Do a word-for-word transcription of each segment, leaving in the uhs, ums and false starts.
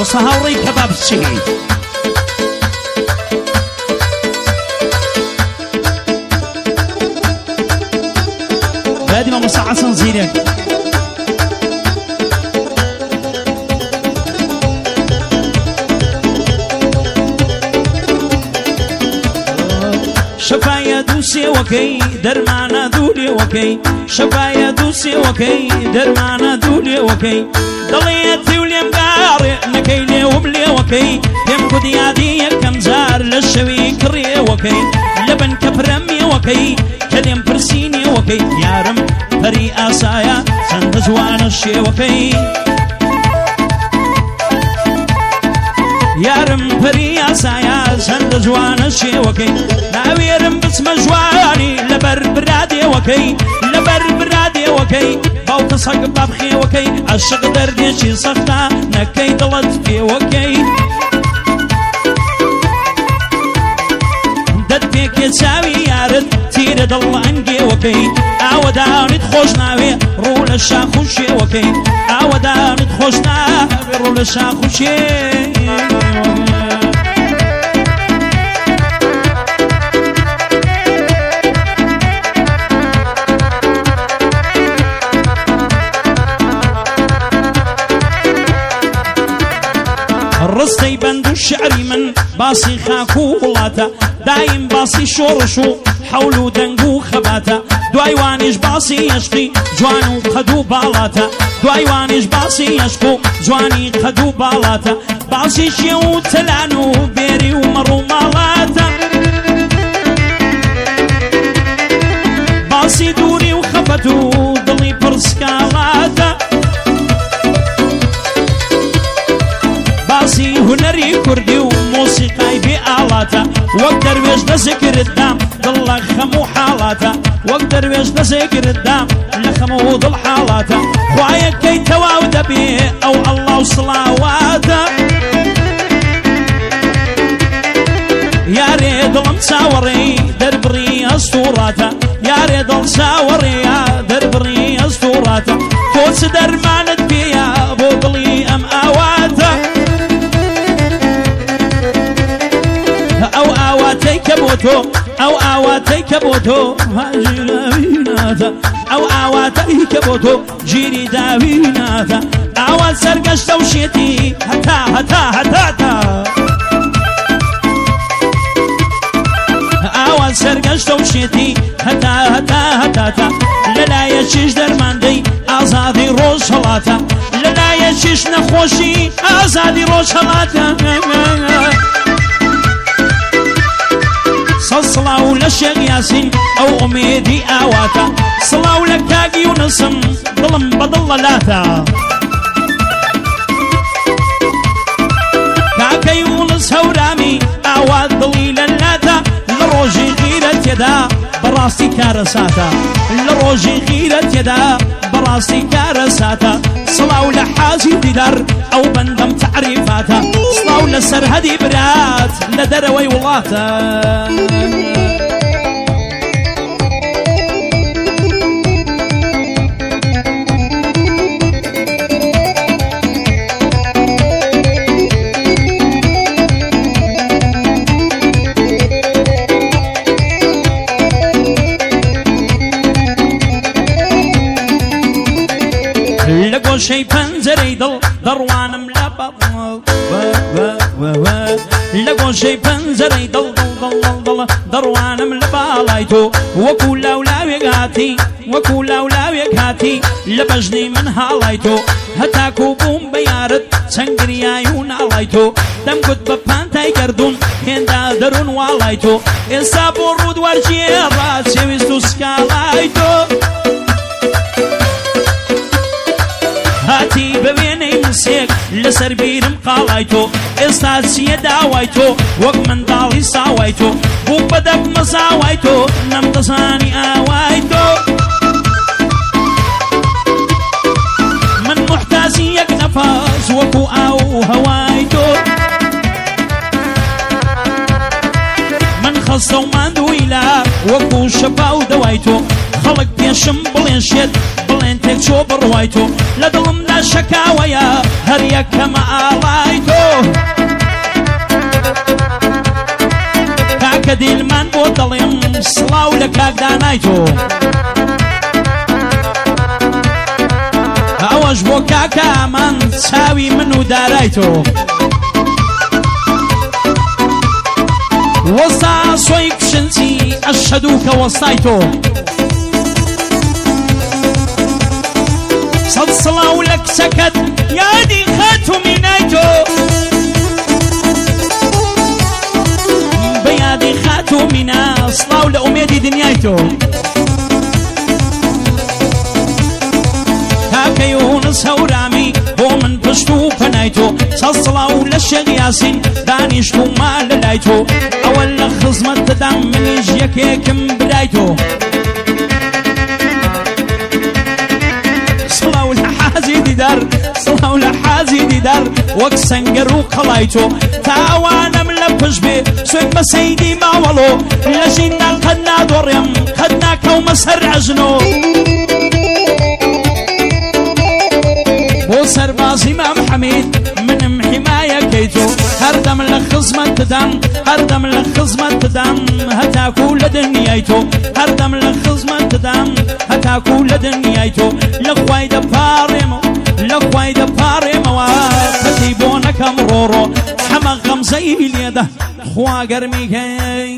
وەسە هاوڕێی کەباب چی بادي مامۆستا حەسەن زیرەک شفايا دوسي وكي درمانا دولي وكي شفايا دوسي وكي درمانا دولي وكي ضليتي وليم قاري نكيلي وبلي وكي يم قديادي كم زار للشوي كري وكي لبن كفرمي وكي كلم برسيني وكي يارم فري آسايا سندزوان الشي وكي يارم فري آسايا سندزوان الشي وكي ناويرم بسم جواني لبر برادي وكي لبر برادي وكي باوك صق بابخي وكي عشق دردي شي صفتا نكي ضلت في وكي دد فيك يساوي يارد تير دل انقي وكي اوداني تخوش ناوي رول الشاخوشي وكي اوداني تخوش ناوي رول الشاخوشي الرستي بندو الشعري من باصي خاكو ولاتا دايم باصي شورشو حولو دنقو خباتا دوايوانيش باصي يشقي جوانو خدو بالاتا دوايوانيش باصي يشقو جواني خدو بالاتا باصي شيو تلانو بيري ومرو مالاتا باصي دوري وخفتو ضلي برسكالاتا باصي هنري كردي وموسيقى بآلاتا واقدر ويش نسكر الدام ضل خمو حالاتا واقدر ويش نسكر الدام لخمو ضل حالاتا خوايا كي تواود بيه او الله صلاواتا يا ريت المساوري دربري اسطوراتا يا ريت المساوري دربري اسطوراتا فوس درمانت بيا بوبلي ام اواتا او اواتي كبوتو او اواتي كبوتو هاجي داويناتا او اواتي كبوتو جيري داويناتا اوات سرقش توشيتي هتا هتا هتا هتا اوات سرقش توشيتي هتا هتا هتا هتا للا يشيش درماندي ازادي روش هلاتا للا يشيش نخوشي ازادي روش هلاتا صلاو للشيخ ياسين او اميدي اواتا صلاو لكاقي ونسم ظلم بضل لاتا كاكي ونس هورامي اواد ضليل اللاتا لروجي غيرت يدا براسي كارساتا لروجي غيرت يدا براسي كارساتا صلاو لحازي ديدار او بندم تعريفاتا صلاو لسر هدي برات لدروي ولاتا لقو شي بنزري دل دروانم لبا لقو شي بنزري دل دل دل دل دروانم لبا لايتو وكل اولاوي هاتي وكل اولاوي هاتي لبجني من هالايتو هتاكو بوم بيارد سنگريا يون الايتو دم قد بپانتاي كردون هندا درون والايتو انسابو رود ورجي راسي ويستو سكالايتو هاتي ببيني مسيك لسر بيرم قالايتو استاذ سيدا وايتو وق من دالي ساوايتو بو بدك مساوايتو نمتصاني اوايتو من محتاسيك نفاس وكو او هوايتو من خصو ماندو إلا وكو شفاو دوايتو خلق بيشم بلين شد بلين تك شو بروايتو لدلم دا شكاويا هريك كما آلايتو کاکە دیلمان بۆ دەڵێم سڵاو لە کاک دانایتۆ ئەوەش بۆ کاکە ئامان چاوی من و دارایتۆ وەستا سۆی کشنچی ئەشهەدوو کە وەستایتۆ سەد سڵاو لە کچەکەت یادی خاتومی نایتۆ بە یادی خاتومینا سڵاو لە ئومێدی دنیایتۆ کاکە یونس هەورامی بۆ من پشت و پەنایتۆ سەد سڵاو لە شێخ یاسین دانیشتوما لە لای تۆ ئەوە لە خزمەتتدام منیش یەکێکم برایتۆ سڵاو لە حازی دیدار سڵاو لە حازی دیدار وەک سەنگەر و قەڵایتۆ تاوانم لە پشت بێ سوێن بە سەیدی ماوەڵۆ لە ژیندا قەت نادۆڕێم قەت ناکەومە سەر عەژنۆ بۆ سەربازی مام حەمید منم حیمایەکەیتۆ هەردەم لە خزمەتتدام هەردەم لە خزمەتتدام هەتاکو لە دنیایتۆ هەردەم لە خزمەتتدام هەتاکو لە دنیایتۆ لە خوای دەپاڕێمەوە لە خوای دەپاڕێمەوە قەتی بۆ نەکەم ڕۆڕۆ هەمە غەمزەی لێدە خوا گەرمیکەی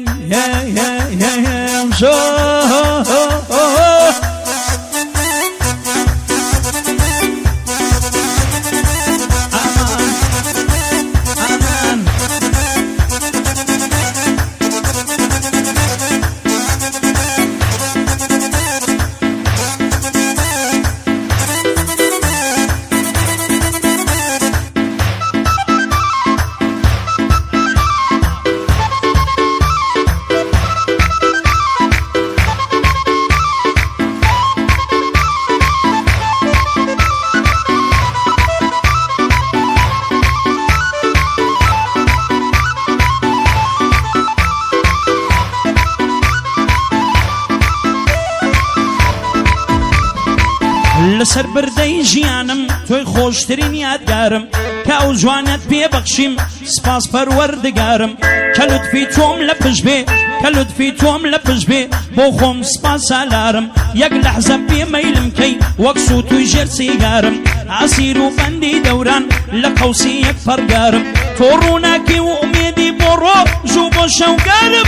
لەسەر بردەی ژیانم تۆی خۆشترین یادگارم کە ئەو جوانت پێبەخشیم سپاس پەروەردگارم کە لوتفی تۆم لە پشت بێ کە لوتفی تۆم لە پشت بێ بۆ خۆم سپاس سالارم یەک لەحزە پێ مەیلم کەی وەک سووتوی ژێر سیگارم ئاسیر و بەندی دەوران لە قەوسی یەک پەرگارم تۆ ڕووناکی و ئومێدی بۆ ڕۆژ و بۆ شەوگارم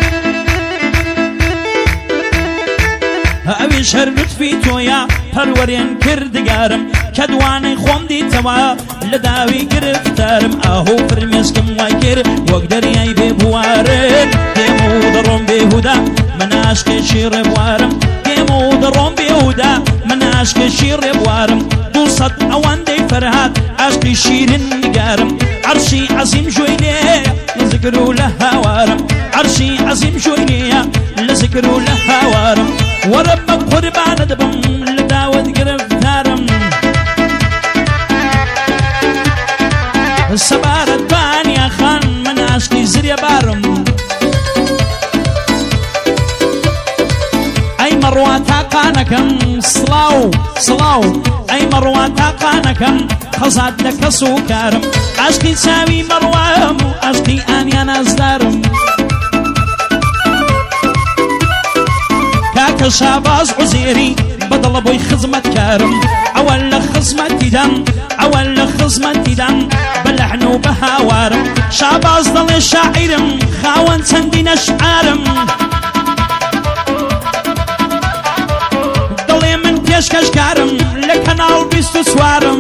ئەویش هەر لوتفی تۆیە پەروەرێن کردگارم کە دوانەی خۆم دیتەوە لە داوی گرفتارم ئاهۆ فرمێسکم وای کرد وەک دەریای بێ بوارن دێم و دەڕۆم بێهودا من عاشقێکی ڕێبوارم دێم و دەڕۆم بێهودا من عاشقێکی ڕێبوارم دووسەد ئەوەندەی فەرهاد عاشقی شیرین نگارم عەرشی عەزیم ژۆی لێیە لە زیکر و لە هاوارم عەرشی عەزیم ژۆی لێیە لە زیکر و لە هاوارم وەرە بە قوربانە دەبم لە داوت گرفتارم سەبارەت بانیا خان من عاشقی زریە بارم ئەی مەڕوا تاقانەکەم سڵاو سڵاو ئەی مەڕوا تاقانەکەم خەزات لە کەس و کارم عاشقی چاوی مەڕوام و عاشقی ئانیا نازدارم کاکە شاباز عوزێری بەدڵە بۆی خزمەتکارم ئەوە لە خزمەتیدام ئەوە لە خزمەتیدام بە لەحن و بە هاوارم شاباز دەڵێ شاعیرم خاوەن چەندین ئەشعارم دەڵێ من پێشکەشکارم لە کەناڵ بیست و چوارم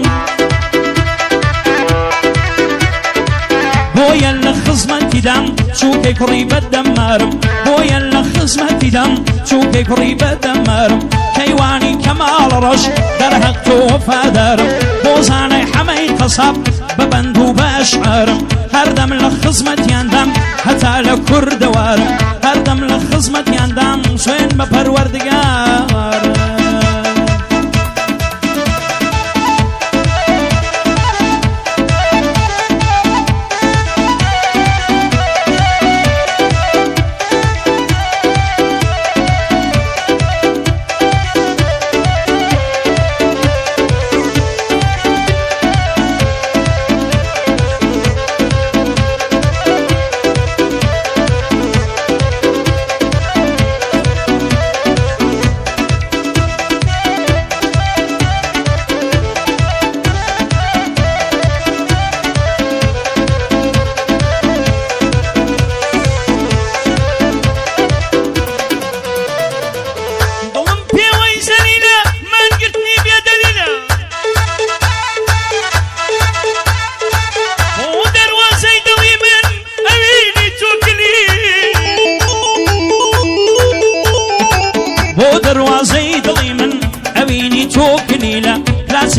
بۆیە لە خزمەتیدام چووکەی کوڕی بەدەمارم بۆیە لە خزمەتیدام چووکەی کوڕی بەدەمارم کەیوانی کەماڵە ڕەش دەرهەق تۆ وەفادارم بۆ زانەی حەمەی قەساب بە بەند و بە ئەشعارم هەردەم لە خزمەتیاندام هەتا لە کوردەوارم هەردەم لە خزمەتیاندام سوێن بە پەروەردگارم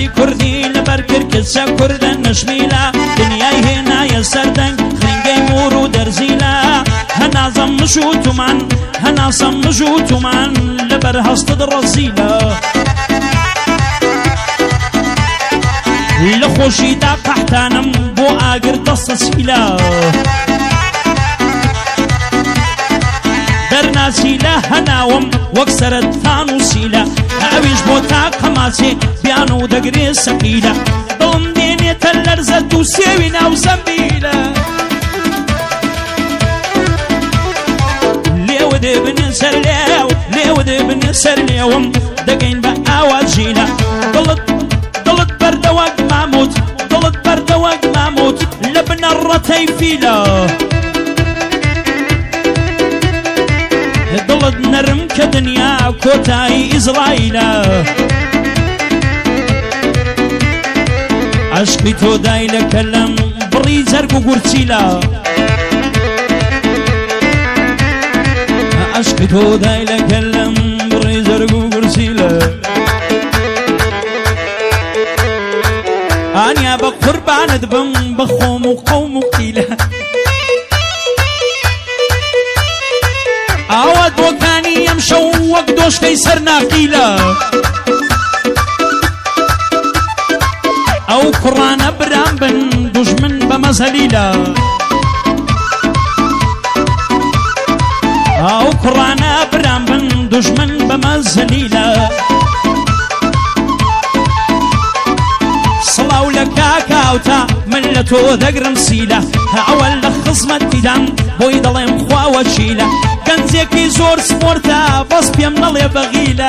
غازی کوردی لەبەر کرکسە کوردە نەشمیلە دنیای هێنایە سەردەنگ خنگەی مور و دەرزیلە هەنازەم مژ و تومان هەناسەم مژ و تومان لەبەر هەستت ڕەزیلە لە خۆشیدا قەحتانم بۆ ئاگر دەستە سیلە دەرناسی لە هەناوم وەک سەرەتان و سیلە ئەویش بۆ تا قەماچێ بیان و دەگرێ سەقیلە دڵم دێنێتە لەرزەت و سێوی ناو زەمبیلە لێوە دێبنێ سەر لێو لێوە دێبنێ سەر لێوم دەگەین بە ئاواجیلە دڵت دڵت بەردەوەک ماموت دڵت بەردەوەک ماموت لە بنە ڕەتەی فیلە دڵت نەرم کە دنیا کۆتایی ئیزرائیلە عشقی تۆ دای لە کەلەم بڕی جەرگ و گورچیلە عشقی تۆ دای لە کەلەم بڕی جەرگ و گورچیلە ئانیا بە قوربانت بم بە خۆم و قەوم و قیلە ئاوات بۆکانی ئەم شەو وەک دۆشکەی سەر ناقیلە ئەو کوڕانە برام بن دوژمن بە مەزەلیلە ئەو کوڕانە برام بن دوژمن بە مەزەلیلە سڵاو لە کاکاوتا من لە تۆ دەگرم سیلە ئەوە لە خزمەتیدام بۆی دەڵێم خواوە چیلە گەنجێکی زۆر سپۆرتە بەس پێم نەڵێ بەغیلە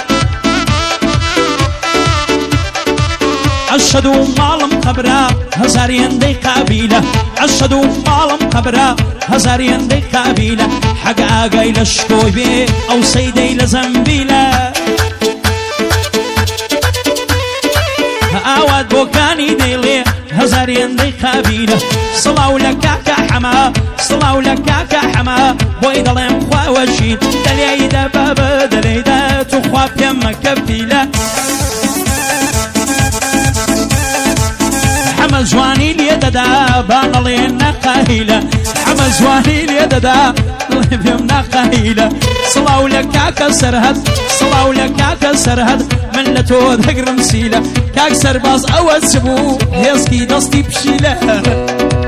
عەشەد و ماڵم قەبرە هەزاری هەندەی قابیلە عەشەد و ماڵم قەبرە هەزاری هەندەی قابیلە حەگ ئاگای لە شکۆی بێ ئەو سەیدەی لە زەمبیلە ئاوات بۆکانی دەیڵێ هەزاری هەندەی قابیلە سڵاو لە کاکە حەما سڵاو لە کاکە حەما بۆی دەڵێم خواوەشید دەلێیدا بابە دەلێیدا تو خوا پێم مەکە پیلە حەمە جوانی لێ دەدا با نەڵێ نەقاهیلە حەمە جوانی لێ دەدا دڵێ پێم نەقاهیلە سڵاو لە کاکە سەرهەد سڵاو لە کاکە سەرهەد من لە تۆ دەگرم سیلە کاک سەرباز ئەوە چ بوو هێزکی دەستی پشیلە